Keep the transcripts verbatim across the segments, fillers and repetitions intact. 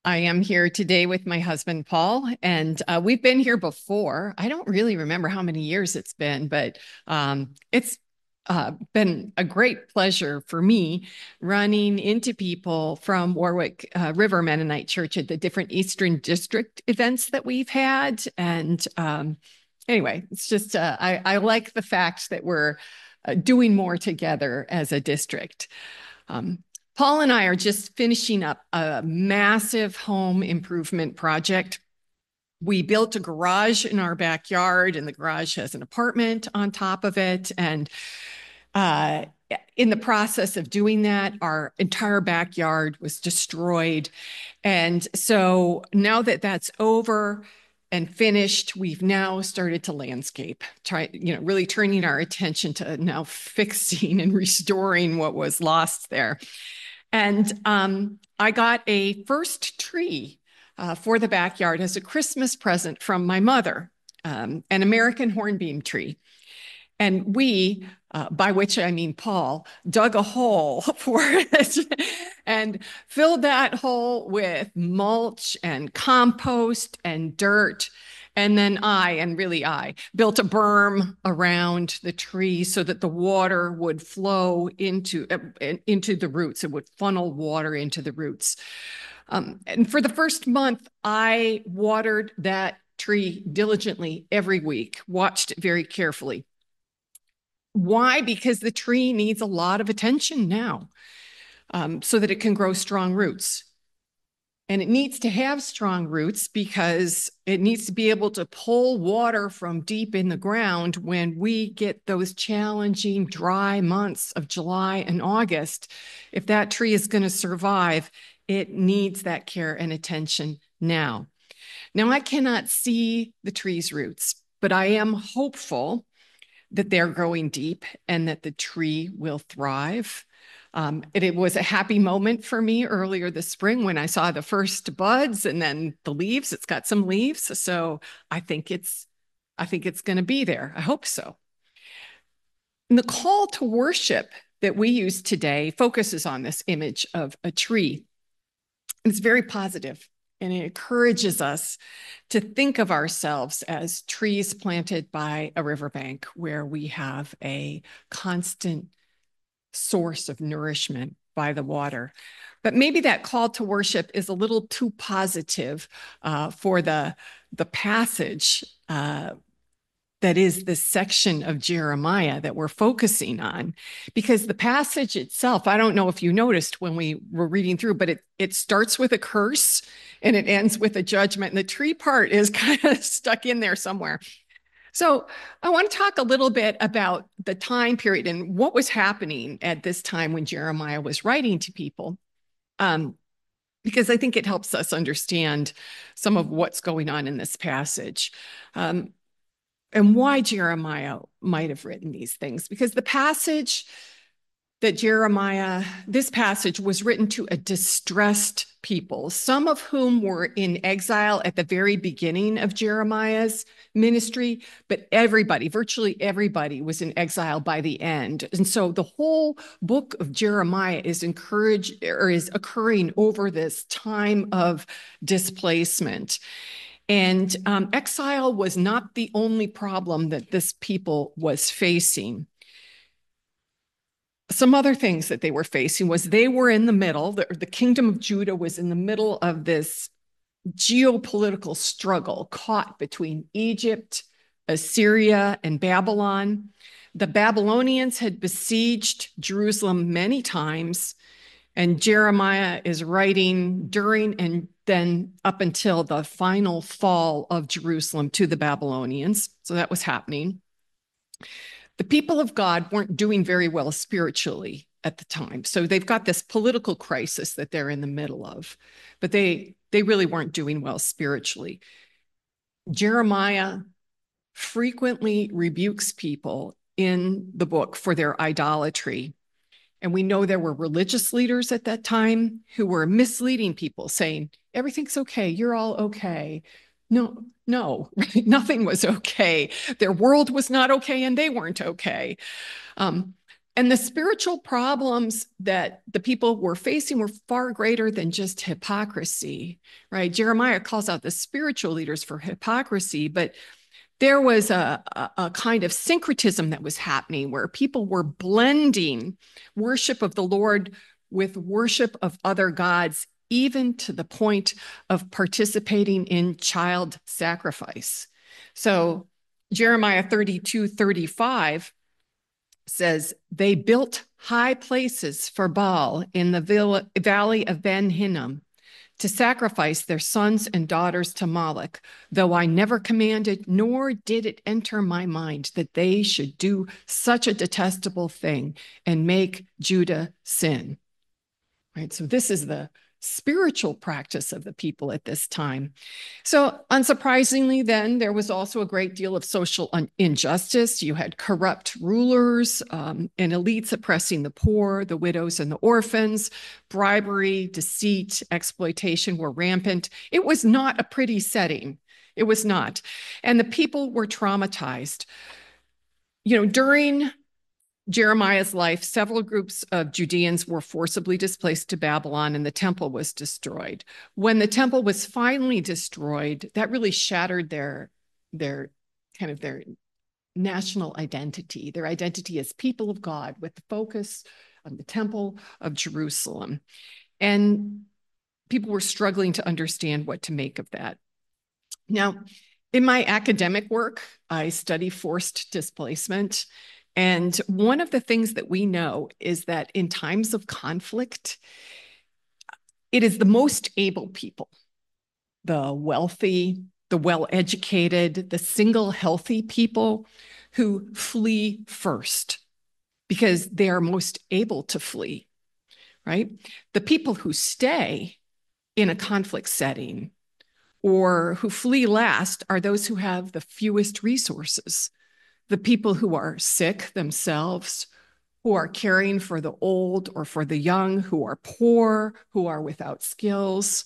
I am here today with my husband, Paul, and uh, we've been here before. I don't really remember how many years it's been, but um, it's uh, been a great pleasure for me running into people from Warwick uh, River Mennonite Church at the different Eastern District events that we've had. And um, anyway, it's just, uh, I, I like the fact that we're uh, doing more together as a district. Um, Paul and I are just finishing up a massive home improvement project. We built a garage in our backyard, and the garage has an apartment on top of it. And uh, in the process of doing that, our entire backyard was destroyed. And so now that that's over and finished, we've now started to landscape, try, you know, really turning our attention to now fixing and restoring what was lost there. And um, I got a first tree uh, for the backyard as a Christmas present from my mother, um, an American hornbeam tree. And we, uh, by which I mean Paul, dug a hole for it and filled that hole with mulch and compost and dirt. And then I, and really I, built a berm around the tree so that the water would flow into, uh, into the roots. It would funnel water into the roots. Um, and for the first month, I watered that tree diligently every week, watched it very carefully. Why? Because the tree needs a lot of attention now um, so that it can grow strong roots. And it needs to have strong roots because it needs to be able to pull water from deep in the ground when we get those challenging dry months of July and August. If that tree is going to survive, it needs that care and attention now. Now, I cannot see the tree's roots, but I am hopeful that they're growing deep and that the tree will thrive. Um, it, it was a happy moment for me earlier this spring when I saw the first buds and then the leaves. It's got some leaves, so I think it's, I think it's going to be there. I hope so. And the call to worship that we use today focuses on this image of a tree. It's very positive, and it encourages us to think of ourselves as trees planted by a riverbank where we have a constant source of nourishment by the water. But maybe that call to worship is a little too positive uh, for the, the passage uh, that is the section of Jeremiah that we're focusing on. Because the passage itself, I don't know if you noticed when we were reading through, but it, it starts with a curse and it ends with a judgment. And the tree part is kind of stuck in there somewhere. So I want to talk a little bit about the time period and what was happening at this time when Jeremiah was writing to people, um, because I think it helps us understand some of what's going on in this passage. Um, and why Jeremiah might have written these things, because the passage that Jeremiah, this passage was written to a distressed people, some of whom were in exile at the very beginning of Jeremiah's ministry, but everybody, virtually everybody was in exile by the end. And so the whole book of Jeremiah is encouraged or is occurring over this time of displacement. And um, exile was not the only problem that this people was facing. Some other things that they were facing was they were in the middle, the, the kingdom of Judah was in the middle of this geopolitical struggle caught between Egypt, Assyria, and Babylon. The Babylonians had besieged Jerusalem many times, and Jeremiah is writing during and then up until the final fall of Jerusalem to the Babylonians. So that was happening. The people of God weren't doing very well spiritually at the time. So they've got this political crisis that they're in the middle of, but they, they really weren't doing well spiritually. Jeremiah frequently rebukes people in the book for their idolatry. And we know there were religious leaders at that time who were misleading people, saying, everything's okay, you're all okay. No, no, nothing was okay. Their world was not okay, and they weren't okay. Um, And the spiritual problems that the people were facing were far greater than just hypocrisy, right? Jeremiah calls out the spiritual leaders for hypocrisy, but there was a, a, a kind of syncretism that was happening where people were blending worship of the Lord with worship of other gods, even to the point of participating in child sacrifice. So Jeremiah thirty-two thirty-five says, they built high places for Baal in the valley of Ben Hinnom to sacrifice their sons and daughters to Moloch, though I never commanded, nor did it enter my mind that they should do such a detestable thing and make Judah sin. Right? So this is the spiritual practice of the people at this time. So unsurprisingly, then, there was also a great deal of social injustice. You had corrupt rulers um, and elites oppressing the poor, the widows, and the orphans. Bribery, deceit, exploitation were rampant. It was not a pretty setting. It was not. And the people were traumatized. You know, during Jeremiah's life, several groups of Judeans were forcibly displaced to Babylon and the temple was destroyed. When the temple was finally destroyed, that really shattered their, their kind of their national identity, their identity as people of God with the focus on the temple of Jerusalem. And people were struggling to understand what to make of that. Now, in my academic work, I study forced displacement. And one of the things that we know is that in times of conflict, it is the most able people, the wealthy, the well-educated, the single healthy people who flee first because they are most able to flee, right? The people who stay in a conflict setting or who flee last are those who have the fewest resources. The people who are sick themselves, who are caring for the old or for the young, who are poor, who are without skills.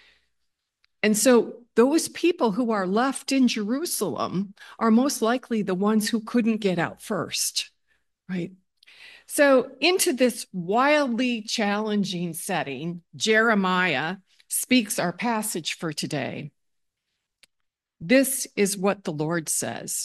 And so those people who are left in Jerusalem are most likely the ones who couldn't get out first, right? So into this wildly challenging setting, Jeremiah speaks our passage for today. This is what the Lord says.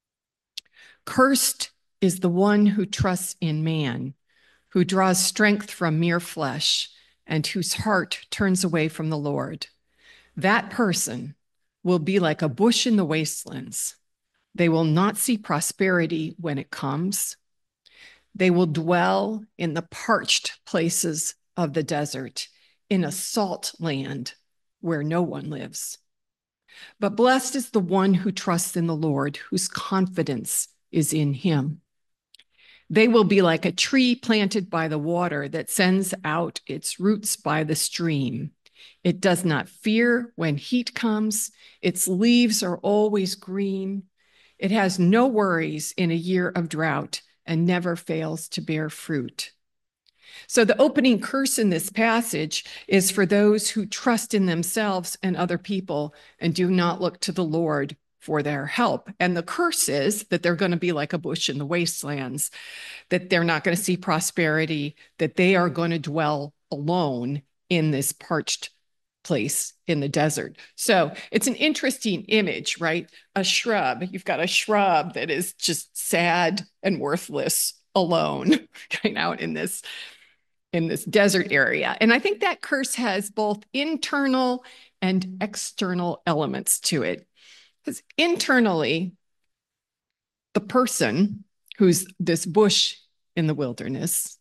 Cursed is the one who trusts in man, who draws strength from mere flesh, and whose heart turns away from the Lord. That person will be like a bush in the wastelands. They will not see prosperity when it comes. They will dwell in the parched places of the desert, in a salt land where no one lives. But blessed is the one who trusts in the Lord, whose confidence is in him. They will be like a tree planted by the water that sends out its roots by the stream. It does not fear when heat comes. Its leaves are always green. It has no worries in a year of drought and never fails to bear fruit. So the opening curse in this passage is for those who trust in themselves and other people and do not look to the Lord for their help. And the curse is that they're going to be like a bush in the wastelands, that they're not going to see prosperity, that they are going to dwell alone in this parched place in the desert. So it's an interesting image, right? A shrub. You've got a shrub that is just sad and worthless alone going out in this in this desert area. And I think that curse has both internal and external elements to it. Because internally, the person who's this bush in the wilderness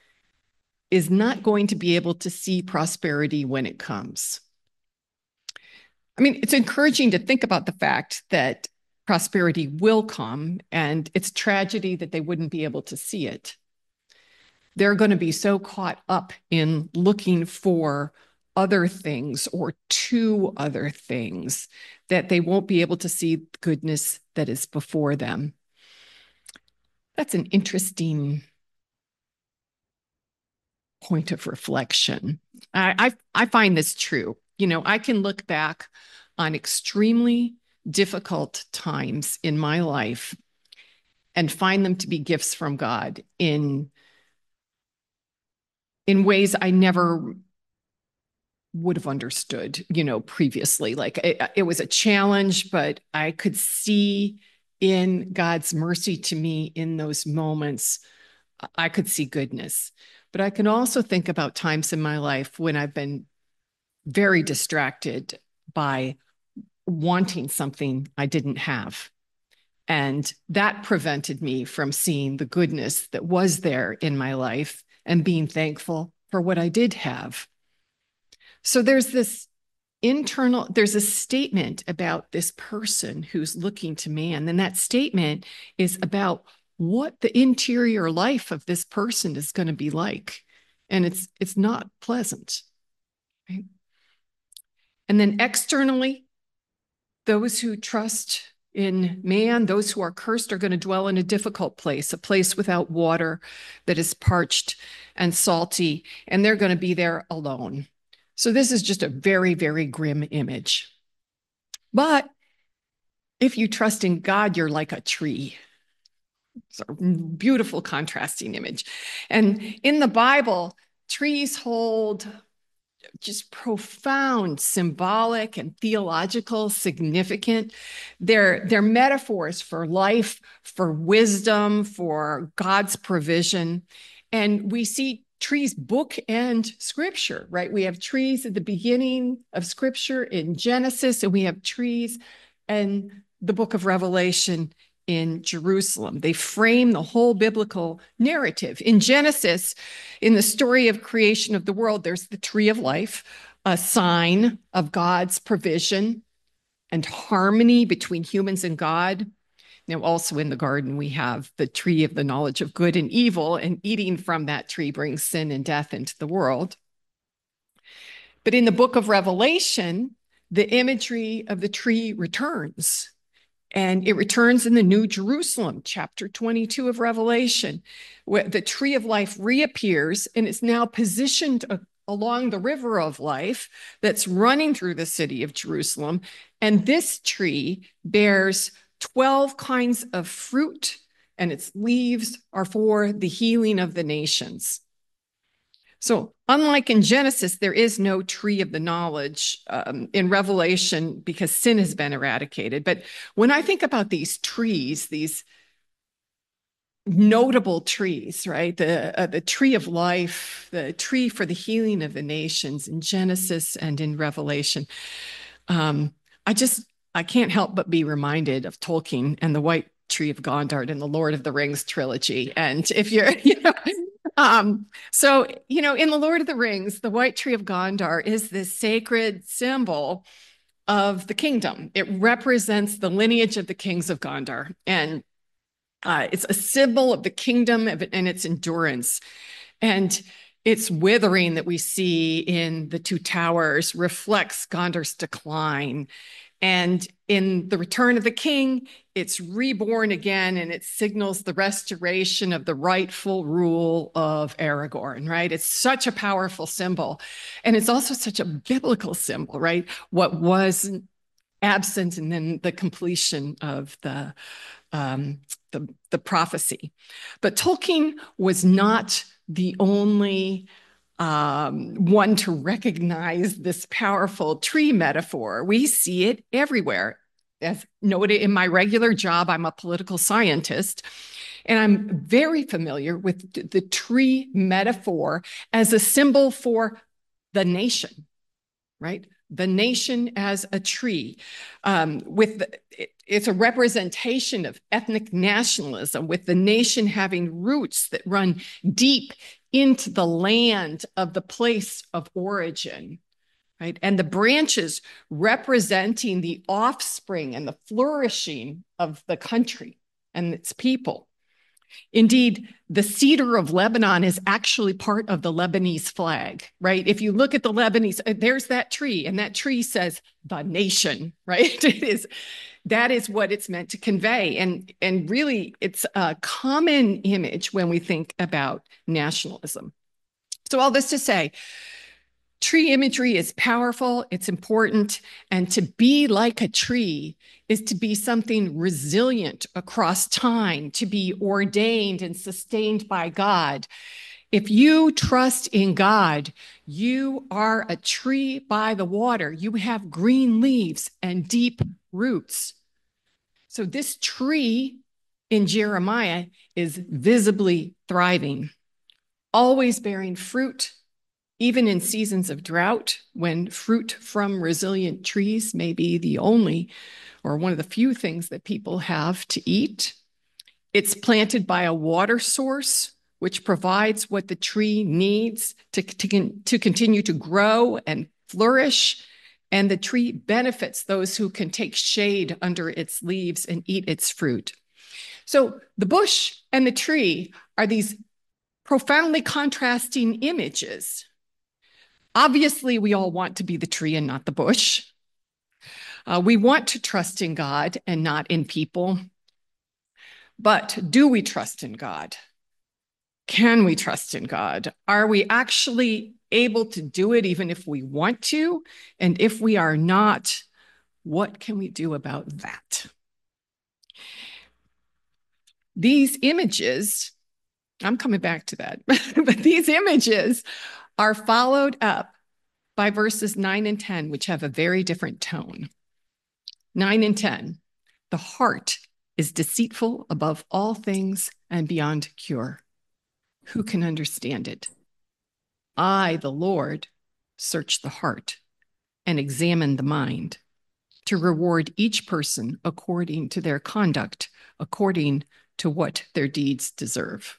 is not going to be able to see prosperity when it comes. I mean, it's encouraging to think about the fact that prosperity will come, and it's tragedy that they wouldn't be able to see it. They're going to be so caught up in looking for other things or to other things that they won't be able to see the goodness that is before them. That's an interesting point of reflection. I, I, I find this true. You know, I can look back on extremely difficult times in my life and find them to be gifts from God in, in ways I never would have understood, you know, previously. Like it, it was a challenge, but I could see in God's mercy to me in those moments, I could see goodness. But I can also think about times in my life when I've been very distracted by wanting something I didn't have. And that prevented me from seeing the goodness that was there in my life and being thankful for what I did have. So there's this internal, there's a statement about this person who's looking to man. And that statement is about what the interior life of this person is going to be like. And it's it's not pleasant. Right? And then externally, those who trust in man, those who are cursed are going to dwell in a difficult place, a place without water that is parched and salty, and they're going to be there alone. So this is just a very, very grim image. But if you trust in God, you're like a tree. It's a beautiful contrasting image. And in the Bible, trees hold just profound symbolic and theological significance. They're, they're metaphors for life, for wisdom, for God's provision. And we see trees bookend scripture, right? We have trees at the beginning of scripture in Genesis, and we have trees in the book of Revelation in Jerusalem. They frame the whole biblical narrative. In Genesis, in the story of creation of the world, there's the tree of life, a sign of God's provision and harmony between humans and God. Now, also in the garden, we have the tree of the knowledge of good and evil, and eating from that tree brings sin and death into the world. But in the book of Revelation, the imagery of the tree returns. And it returns in the New Jerusalem, chapter twenty-two of Revelation, where the tree of life reappears and is now positioned a, along the river of life that's running through the city of Jerusalem. And this tree bears twelve kinds of fruit, and its leaves are for the healing of the nations. So unlike in Genesis, there is no tree of the knowledge um, in Revelation because sin has been eradicated. But when I think about these trees, these notable trees, right? The, uh, the tree of life, the tree for the healing of the nations in Genesis and in Revelation, um, I just, I can't help but be reminded of Tolkien and the White Tree of Gondar in the Lord of the Rings trilogy. And if you're, you know, Um, so, you know, in the Lord of the Rings, the White Tree of Gondar is this sacred symbol of the kingdom. It represents the lineage of the kings of Gondar. And uh, it's a symbol of the kingdom and its endurance. And its withering that we see in the Two Towers reflects Gondar's decline. And in The Return of the King, it's reborn again, and it signals the restoration of the rightful rule of Aragorn, right? It's such a powerful symbol. And it's also such a biblical symbol, right? What was absent and then the completion of the, um, the, the prophecy. But Tolkien was not the only um, one to recognize this powerful tree metaphor. We see it everywhere. As noted in my regular job, I'm a political scientist, and I'm very familiar with the tree metaphor as a symbol for the nation, right? The nation as a tree. Um, with the, it, it's a representation of ethnic nationalism, with the nation having roots that run deep into the land of the place of origin, right? And the branches representing the offspring and the flourishing of the country and its people. Indeed, the cedar of Lebanon is actually part of the Lebanese flag, right? If you look at the Lebanese, there's that tree, and that tree says the nation, right? It is, that is what it's meant to convey. And, and really, it's a common image when we think about nationalism. So all this to say, Tree imagery is powerful, it's important, and to be like a tree is to be something resilient across time, to be ordained and sustained by God. If you trust in God, you are a tree by the water. You have green leaves and deep roots. So this tree in Jeremiah is visibly thriving, always bearing fruit, even in seasons of drought, when fruit from resilient trees may be the only or one of the few things that people have to eat. It's planted by a water source, which provides what the tree needs to, to, to continue to grow and flourish. And the tree benefits those who can take shade under its leaves and eat its fruit. So the bush and the tree are these profoundly contrasting images. Obviously, we all want to be the tree and not the bush. Uh, we want to trust in God and not in people. But do we trust in God? Can we trust in God? Are we actually able to do it even if we want to? And if we are not, what can we do about that? These images, I'm coming back to that, but these images are followed up by verses nine and ten, which have a very different tone. nine and ten, the heart is deceitful above all things and beyond cure. Who can understand it? I, the Lord, search the heart and examine the mind to reward each person according to their conduct, according to what their deeds deserve.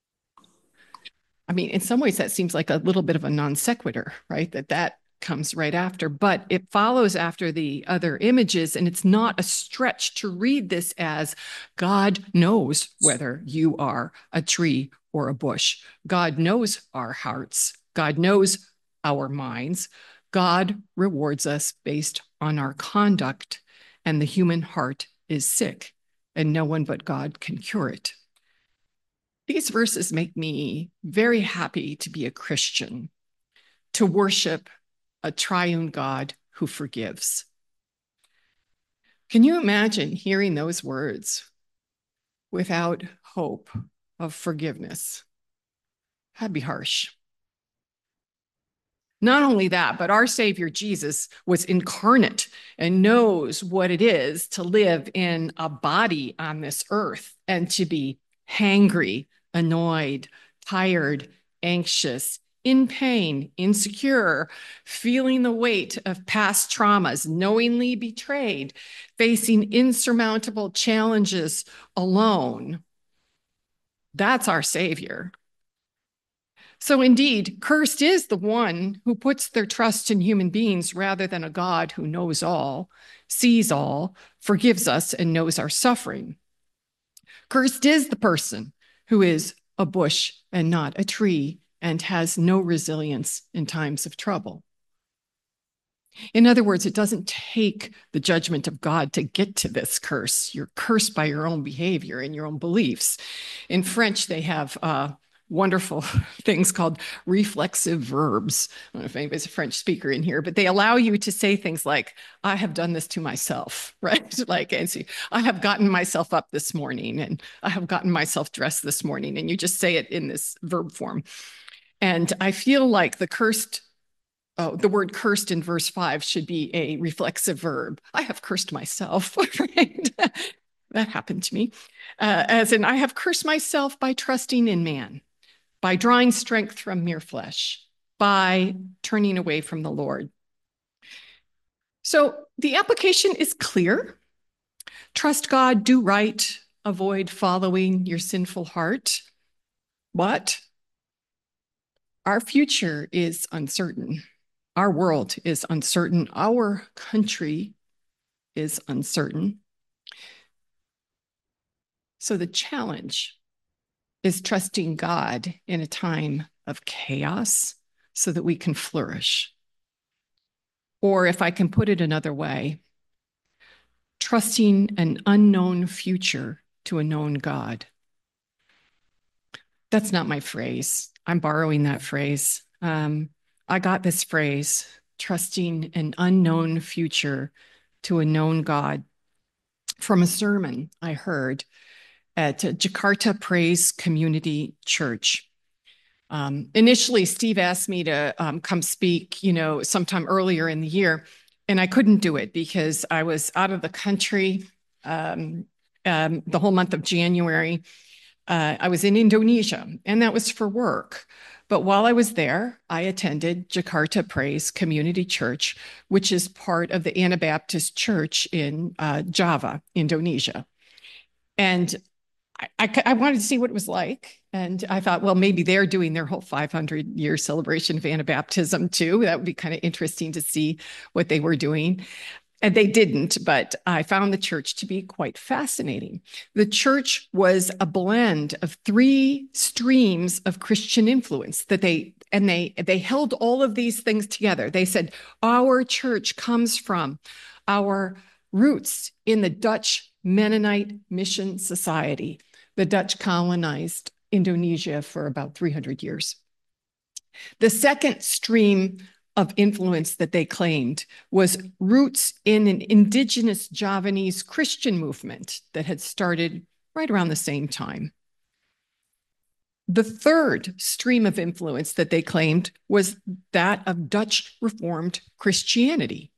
I mean, in some ways, that seems like a little bit of a non sequitur, right? That that comes right after, but it follows after the other images. And it's not a stretch to read this as God knows whether you are a tree or a bush. God knows our hearts. God knows our minds. God rewards us based on our conduct, and the human heart is sick, and no one but God can cure it. These verses make me very happy to be a Christian, to worship a triune God who forgives. Can you imagine hearing those words without hope of forgiveness? That'd be harsh. Not only that, but our Savior Jesus was incarnate and knows what it is to live in a body on this earth and to be hangry, annoyed, tired, anxious, in pain, insecure, feeling the weight of past traumas, knowingly betrayed, facing insurmountable challenges alone. That's our Savior. So indeed, cursed is the one who puts their trust in human beings rather than a God who knows all, sees all, forgives us, and knows our suffering. Cursed is the person who is a bush and not a tree and has no resilience in times of trouble. In other words, it doesn't take the judgment of God to get to this curse. You're cursed by your own behavior and your own beliefs. In French, they have uh, wonderful things called reflexive verbs. I don't know if anybody's a French speaker in here, but they allow you to say things like, I have done this to myself, right? Like, and see, I have gotten myself up this morning, and I have gotten myself dressed this morning. And you just say it in this verb form. And I feel like the cursed Oh, the word cursed in verse five should be a reflexive verb. I have cursed myself, right? That happened to me. Uh, as in, I have cursed myself by trusting in man, by drawing strength from mere flesh, by turning away from the Lord. So the application is clear. Trust God, do right, avoid following your sinful heart. But our future is uncertain. Our world is uncertain. Our country is uncertain. So the challenge is trusting God in a time of chaos so that we can flourish. Or if I can put it another way, trusting an unknown future to a known God. That's not my phrase. I'm borrowing that phrase. Um, I got this phrase, trusting an unknown future to a known God, from a sermon I heard at Jakarta Praise Community Church. Um, initially, Steve asked me to um, come speak, you know, sometime earlier in the year, and I couldn't do it because I was out of the country um, um, the whole month of January. Uh, I was in Indonesia, and that was for work. But while I was there, I attended Jakarta Praise Community Church, which is part of the Anabaptist Church in uh, Java, Indonesia. And I, I, I wanted to see what it was like. And I thought, well, maybe they're doing their whole five hundred year celebration of Anabaptism too. That would be kind of interesting to see what they were doing. And they didn't, but I found the church to be quite fascinating. The church was a blend of three streams of Christian influence that they, and they, they held all of these things together. They said, our church comes from our roots in the Dutch Mennonite Mission Society. The Dutch colonized Indonesia for about three hundred years. The second stream of influence that they claimed was roots in an indigenous Javanese Christian movement that had started right around the same time. The third stream of influence that they claimed was that of Dutch Reformed Christianity.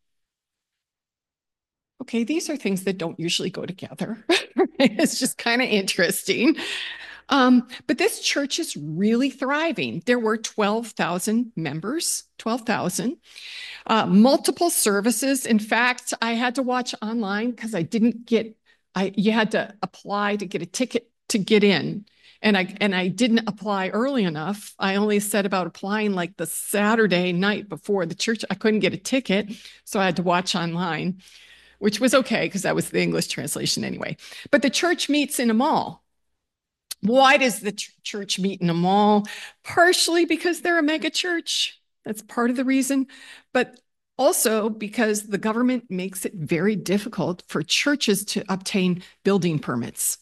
Okay, these are things that don't usually go together. It's just kind of interesting. Um, but this church is really thriving. There were twelve thousand members, twelve thousand, uh, multiple services. In fact, I had to watch online because I didn't get, I you had to apply to get a ticket to get in. And I, and I didn't apply early enough. I only said about applying like the Saturday night before the church. I couldn't get a ticket, so I had to watch online, which was okay because that was the English translation anyway. But the church meets in a mall. Why does the ch- church meet in a mall? Partially because they're a mega church. That's part of the reason. But also because the government makes it very difficult for churches to obtain building permits.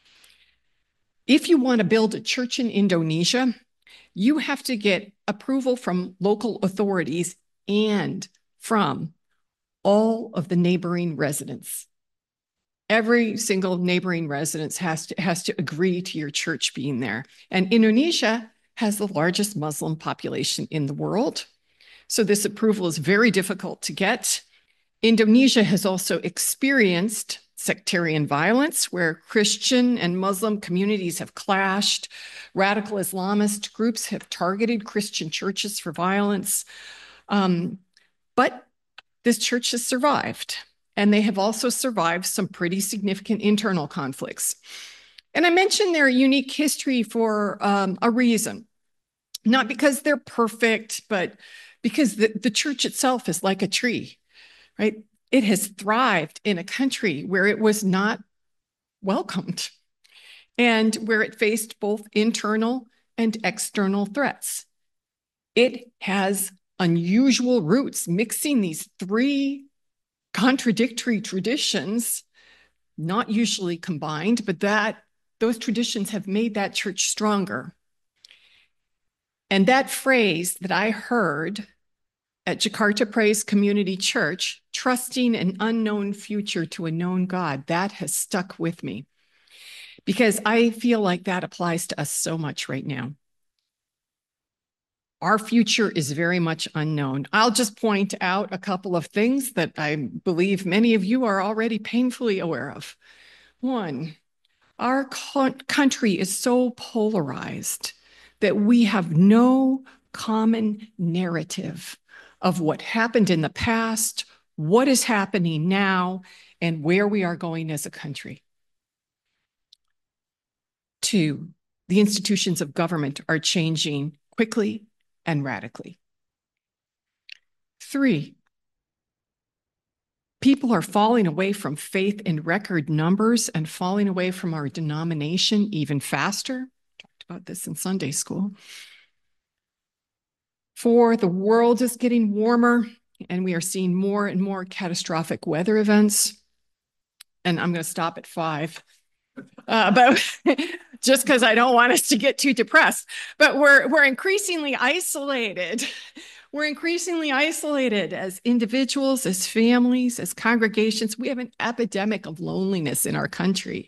If you want to build a church in Indonesia, you have to get approval from local authorities and from all of the neighboring residents. Every single neighboring residence has to, has to agree to your church being there. And Indonesia has the largest Muslim population in the world. So this approval is very difficult to get. Indonesia has also experienced sectarian violence where Christian and Muslim communities have clashed. Radical Islamist groups have targeted Christian churches for violence. Um, but this church has survived. And they have also survived some pretty significant internal conflicts. And I mentioned their unique history for um, a reason, not because they're perfect, but because the, the church itself is like a tree, right? It has thrived in a country where it was not welcomed and where it faced both internal and external threats. It has unusual roots, mixing these three contradictory traditions, not usually combined, but that those traditions have made that church stronger. And that phrase that I heard at Jakarta Praise Community Church, trusting an unknown future to a known God, that has stuck with me because I feel like that applies to us so much right now. Our future is very much unknown. I'll just point out a couple of things that I believe many of you are already painfully aware of. One, our country is so polarized that we have no common narrative of what happened in the past, what is happening now, and where we are going as a country. Two, the institutions of government are changing quickly and radically. Three, people are falling away from faith in record numbers and falling away from our denomination even faster. Talked about this in Sunday school. Four, the world is getting warmer and we are seeing more and more catastrophic weather events. And I'm going to stop at five. Uh, but just because I don't want us to get too depressed, but we're we're increasingly isolated. We're increasingly isolated as individuals, as families, as congregations. We have an epidemic of loneliness in our country.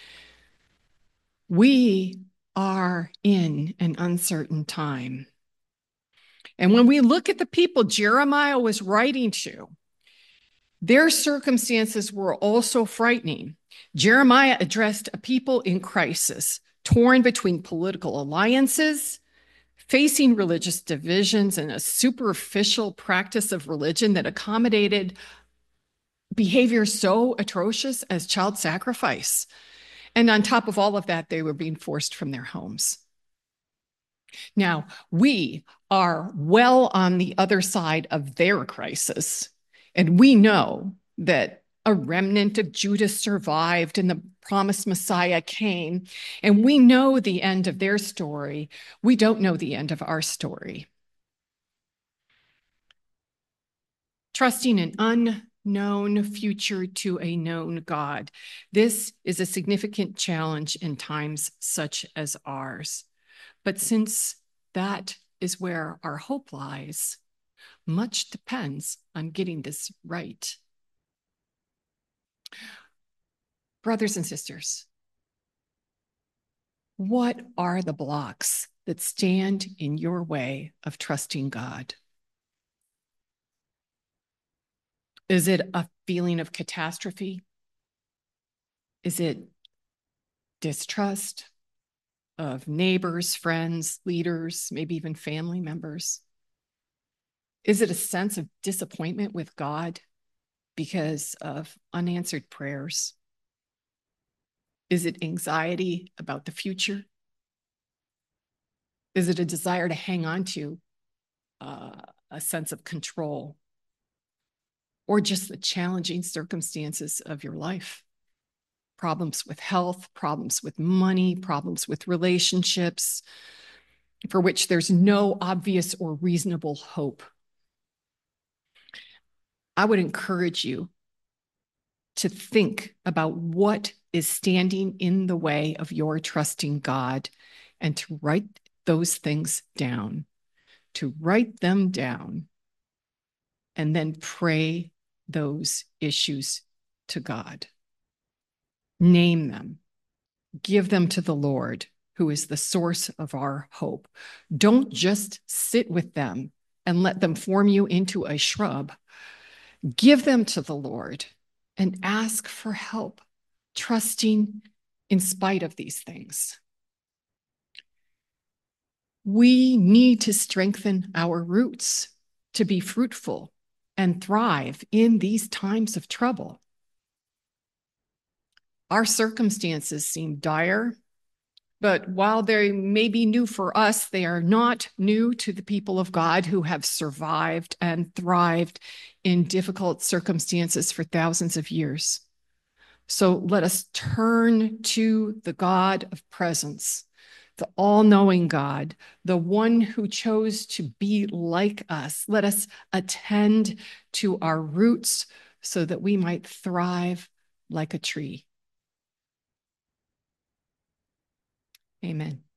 We are in an uncertain time. And when we look at the people Jeremiah was writing to, their circumstances were also frightening. Jeremiah addressed a people in crisis, torn between political alliances, facing religious divisions, and a superficial practice of religion that accommodated behavior so atrocious as child sacrifice. And on top of all of that, they were being forced from their homes. Now, we are well on the other side of their crisis, and we know that a remnant of Judah survived and the promised Messiah came, and we know the end of their story. We don't know the end of our story. Trusting an unknown future to a known God. This is a significant challenge in times such as ours. But since that is where our hope lies, much depends on getting this right. Brothers and sisters, what are the blocks that stand in your way of trusting God? Is it a feeling of catastrophe? Is it distrust of neighbors, friends, leaders, maybe even family members? Is it a sense of disappointment with God because of unanswered prayers? Is it anxiety about the future? Is it a desire to hang on to uh, a sense of control? Or just the challenging circumstances of your life? Problems with health, problems with money, problems with relationships, for which there's no obvious or reasonable hope. I would encourage you to think about what is standing in the way of your trusting God and to write those things down, to write them down, and then pray those issues to God. Name them, give them to the Lord, who is the source of our hope. Don't just sit with them and let them form you into a shrub. Give them to the Lord and ask for help, trusting in spite of these things. We need to strengthen our roots to be fruitful and thrive in these times of trouble. Our circumstances seem dire, but while they may be new for us, they are not new to the people of God who have survived and thrived in difficult circumstances for thousands of years. So let us turn to the God of presence, the all-knowing God, the one who chose to be like us. Let us attend to our roots so that we might thrive like a tree. Amen.